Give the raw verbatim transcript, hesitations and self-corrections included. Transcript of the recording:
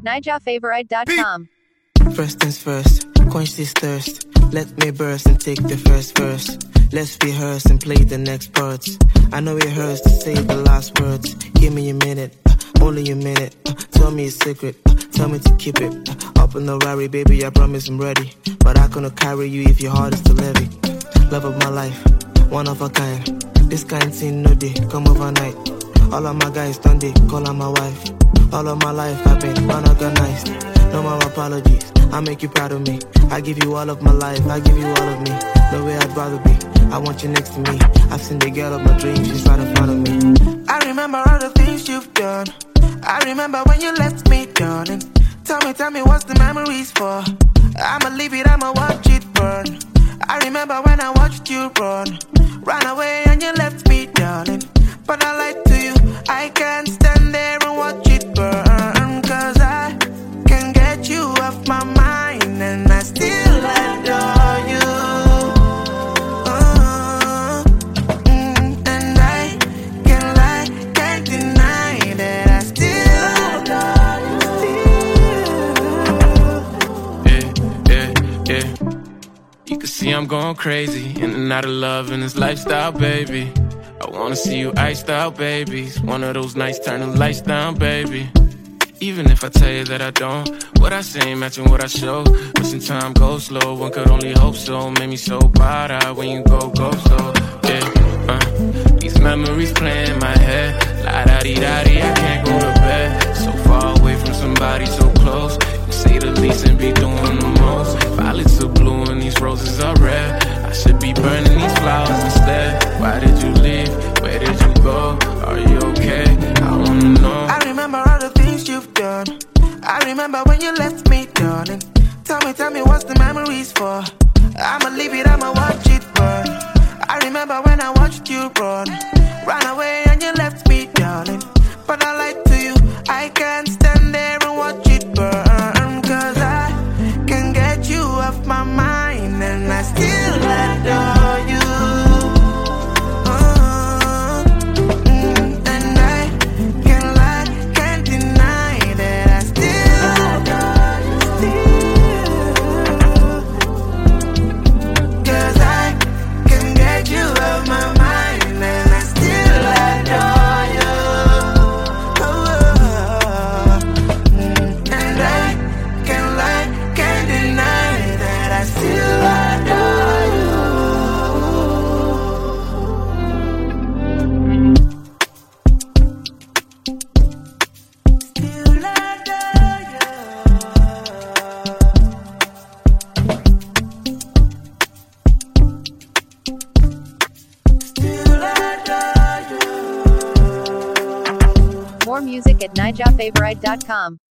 Naija Favorite dot com. First things first, quench this thirst. Let me burst and take the first verse. Let's rehearse and play the next parts. I know it hurts to say the last words. Give me a minute, uh, only a minute. Uh, tell me a secret, uh, tell me to keep it. Uh, up in the Rari, baby, I promise I'm ready. But I couldn't carry you if your heart is too heavy. Love of my life, one of a kind. This kind thing no day, come overnight. All of my guys done they call on my wife. All of my life I've been unorganized. No more apologies, I make you proud of me. I give you all of my life, I give you all of me. No way I'd rather be, I want you next to me. I've seen the girl of my dreams, she's right in front of me. I remember all the things you've done. I remember when you left me, darling. Tell me, tell me what's the memories for? I'ma leave it, I'ma watch it burn. I remember when I watched you run. Ran away and you left me, darling. But I lied to you, I can't stand there and watch it burn. Cause I can get you off my mind and I still adore you. uh, mm, And I can't lie, can't deny that I still adore you. Yeah, yeah, yeah. You can see I'm going crazy, in and out of love in this lifestyle, baby. I wanna see you iced out, baby. It's one of those nights, turn the lights down, baby. Even if I tell you that I don't, what I say ain't matching what I show. Wishing time goes slow, one could only hope so. Made me so proud out when you go, go slow. Yeah, uh, these memories play in my head. La-da-dee-da-dee, I can't go to bed. So far away from somebody so close. You say the least and be doing the most. Violets are blue and these roses are red. I should be burning these flowers instead. Why did you leave? Where did you go? Are you okay? I wanna know. I remember all the things you've done. I remember when you left me, darling. Tell me, tell me what's the memories for? I'ma leave it, I'ma watch it burn. I remember when I watched you run. Ran away and you left me, darling. But I lied to you, I can't stand there and watch it burn. Cause I can get you off my mind and I still adore you. uh, mm, And I can't lie, can't deny that I still adore you. Cause I can get you off my mind and I still adore you. Oh, mm, And I can't lie, can't deny that I still adore you. Still adore you. Still adore you. More music at Naija Favorite dot com.